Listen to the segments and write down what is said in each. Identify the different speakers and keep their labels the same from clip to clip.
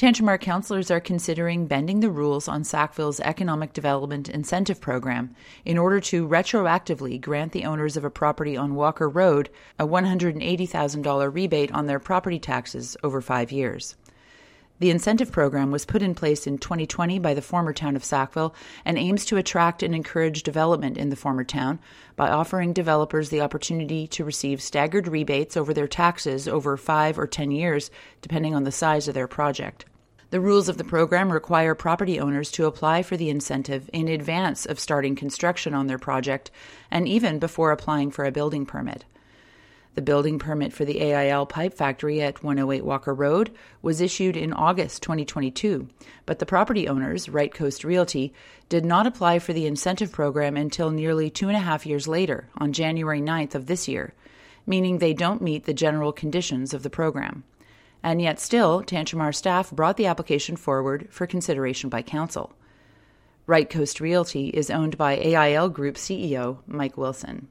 Speaker 1: Tantramar councillors are considering bending the rules on Sackville's Economic Development Incentive Program in order to retroactively grant the owners of a property on Walker Road a $180,000 rebate on their property taxes over 5 years. The incentive program was put in place in 2020 by the former town of Sackville and aims to attract and encourage development in the former town by offering developers the opportunity to receive staggered rebates over their taxes over 5 or 10 years, depending on the size of their project. The rules of the program require property owners to apply for the incentive in advance of starting construction on their project and even before applying for a building permit. The building permit for the AIL pipe factory at 108 Walker Road was issued in August 2022, but the property owners, Right Coast Realty, did not apply for the incentive program until nearly 2.5 years later, on January 9th of this year, meaning they don't meet the general conditions of the program. And yet still, Tantramar staff brought the application forward for consideration by council. Right Coast Realty is owned by AIL Group CEO Mike Wilson.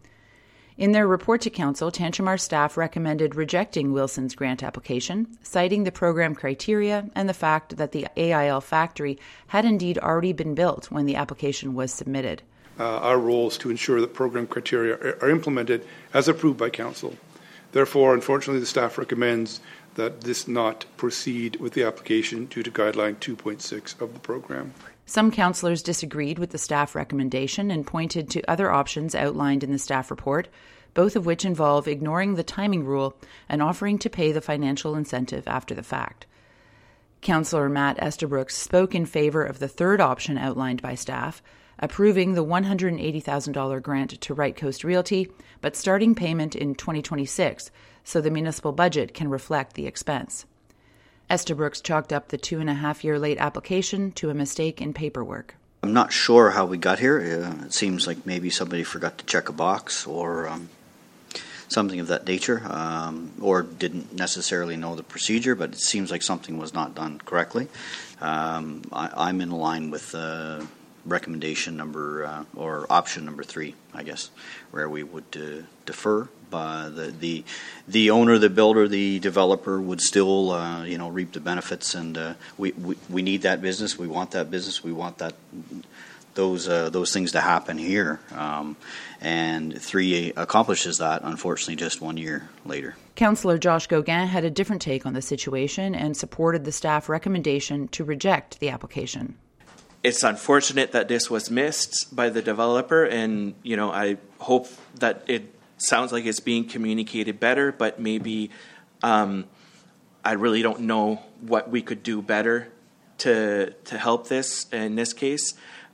Speaker 1: In their report to council, Tantramar staff recommended rejecting Wilson's grant application, citing the program criteria and the fact that the AIL factory had indeed already been built when the application was submitted.
Speaker 2: Our role is to ensure that program criteria are implemented as approved by council. Therefore, unfortunately, the staff recommends that this not proceed with the application due to guideline 2.6 of the program.
Speaker 1: Some councillors disagreed with the staff recommendation and pointed to other options outlined in the staff report, both of which involve ignoring the timing rule and offering to pay the financial incentive after the fact. Councillor Matt Estabrooks spoke in favour of the third option outlined by staff, approving the $180,000 grant to Right Coast Realty, but starting payment in 2026 so the municipal budget can reflect the expense. Estabrooks chalked up the 2.5-year late application to a mistake in paperwork.
Speaker 3: I'm not sure how we got here. It seems like maybe somebody forgot to check a box or something of that nature, or didn't necessarily know the procedure, but it seems like something was not done correctly. I'm in line with recommendation number or option number 3, I guess, where we would defer. The owner, the builder, the developer would still, reap the benefits, and we need that business. We want that business. We want those things to happen here. And 3 accomplishes that, unfortunately, just 1 year later.
Speaker 1: Councillor Josh Gauguin had a different take on the situation and supported the staff recommendation to reject the application.
Speaker 4: It's unfortunate that this was missed by the developer, and I hope that it sounds like it's being communicated better, but maybe I really don't know what we could do better to help this in this case.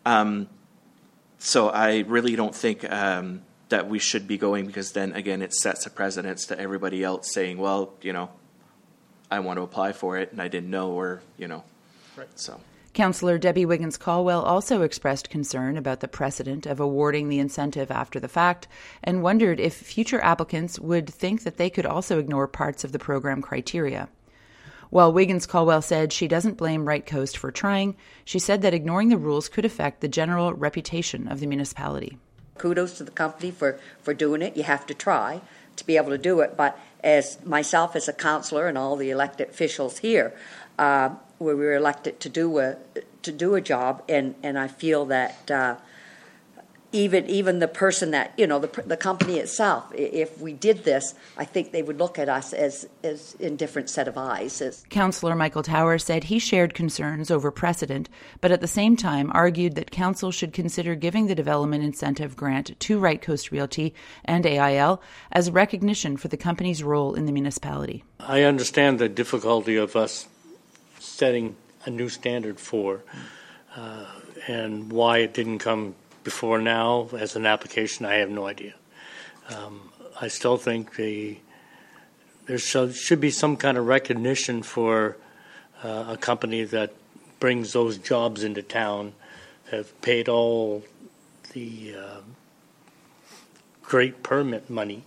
Speaker 4: So I really don't think that we should be going, because then again it sets a precedence to everybody else saying, well, I want to apply for it and I didn't know, or right. So.
Speaker 1: Councillor Debbie Wiggins-Caldwell also expressed concern about the precedent of awarding the incentive after the fact and wondered if future applicants would think that they could also ignore parts of the program criteria. While Wiggins-Caldwell said she doesn't blame Right Coast for trying, she said that ignoring the rules could affect the general reputation of the municipality.
Speaker 5: Kudos to the company for doing it. You have to try to be able to do it, but as myself as a councillor and all the elected officials here, where we were elected to do a job, and I feel that even the person that the company itself, if we did this, I think they would look at us as in different set of eyes.
Speaker 1: Councillor Michael Tower said he shared concerns over precedent, but at the same time argued that council should consider giving the development incentive grant to Right Coast Realty and AIL as recognition for the company's role in the municipality.
Speaker 6: I understand the difficulty of us setting a new standard for and why it didn't come before now as an application. I have no idea. I still think there should be some kind of recognition for a company that brings those jobs into town, have paid all the great permit money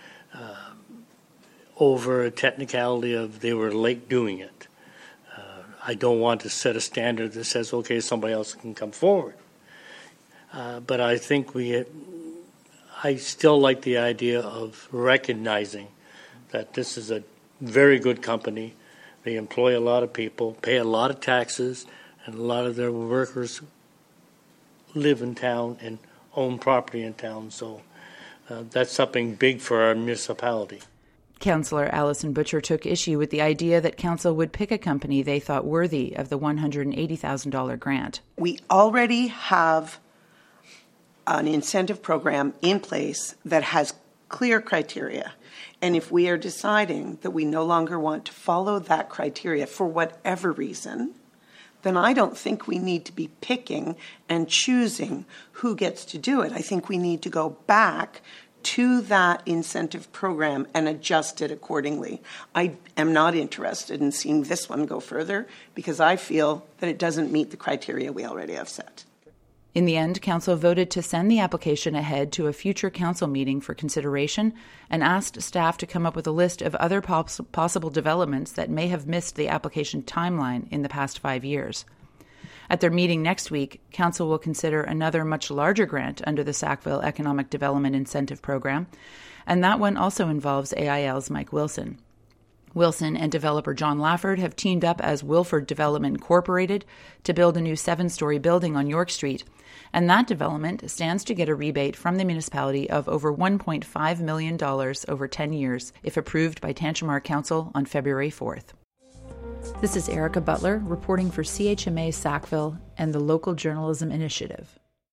Speaker 6: over a technicality of they were late doing it. I don't want to set a standard that says, okay, somebody else can come forward. But I think I still like the idea of recognizing that this is a very good company They employ a lot of people, pay a lot of taxes, and a lot of their workers live in town and own property in town. So that's something big for our municipality.
Speaker 1: Councillor Alison Butcher took issue with the idea that council would pick a company they thought worthy of the $180,000 grant.
Speaker 7: We already have an incentive program in place that has clear criteria. And if we are deciding that we no longer want to follow that criteria for whatever reason, then I don't think we need to be picking and choosing who gets to do it. I think we need to go back to that incentive program and adjust it accordingly. I am not interested in seeing this one go further because I feel that it doesn't meet the criteria we already have set.
Speaker 1: In the end, Council voted to send the application ahead to a future Council meeting for consideration and asked staff to come up with a list of other possible developments that may have missed the application timeline in the past 5 years. At their meeting next week, Council will consider another much larger grant under the Sackville Economic Development Incentive Program, and that one also involves AIL's Mike Wilson. Wilson and developer John Lafford have teamed up as Wilford Development Incorporated to build a new 7-story building on York Street, and that development stands to get a rebate from the municipality of over $1.5 million over 10 years, if approved by Tantramar Council on February 4th. This is Erica Butler reporting for CHMA Sackville and the Local Journalism Initiative.